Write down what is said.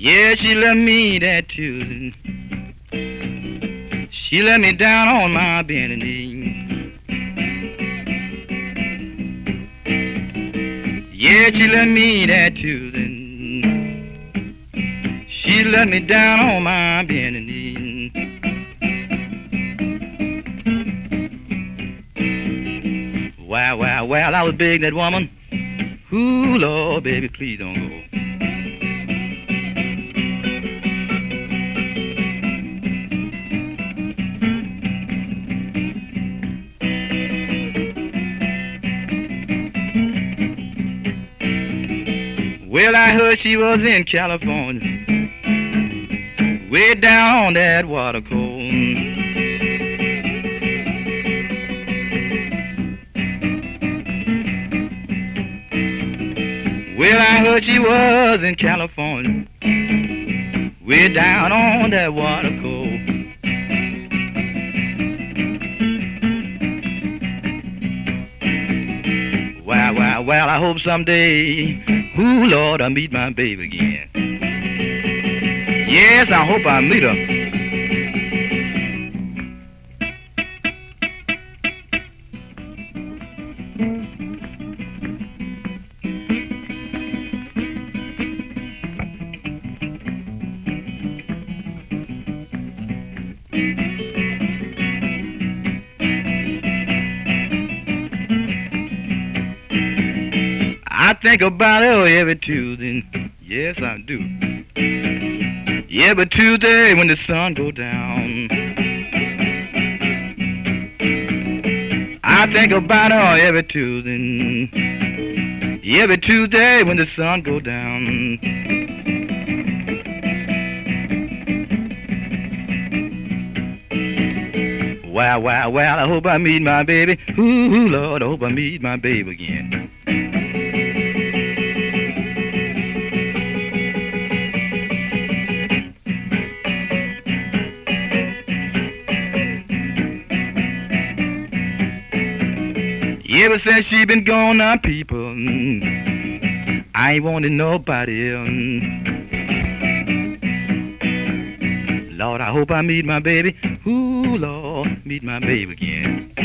Yeah, she left me that Tuesday. She let me down on my bending knee. Yeah, she let me that Tuesday. She let me down on my bending knee. Well, I was begging that woman. Ooh, Lord, baby, please don't go. Well, I heard she was in California, way down on that water cold. Well, I heard she was in California, way down on that water cold. Well, I hope someday, ooh, Lord, I meet my baby again. Yes, I hope I meet her. I think about her every Tuesday. Yes, I do. Yeah, but Tuesday when the sun go down, I think about her every Tuesday. Yeah, every Tuesday when the sun go down. Well, I hope I meet my baby. Ooh, Lord, I hope I meet my baby again. Ever since she been gone now, people, I ain't wanted nobody else. Lord, I hope I meet my baby. Ooh, Lord, meet my baby again.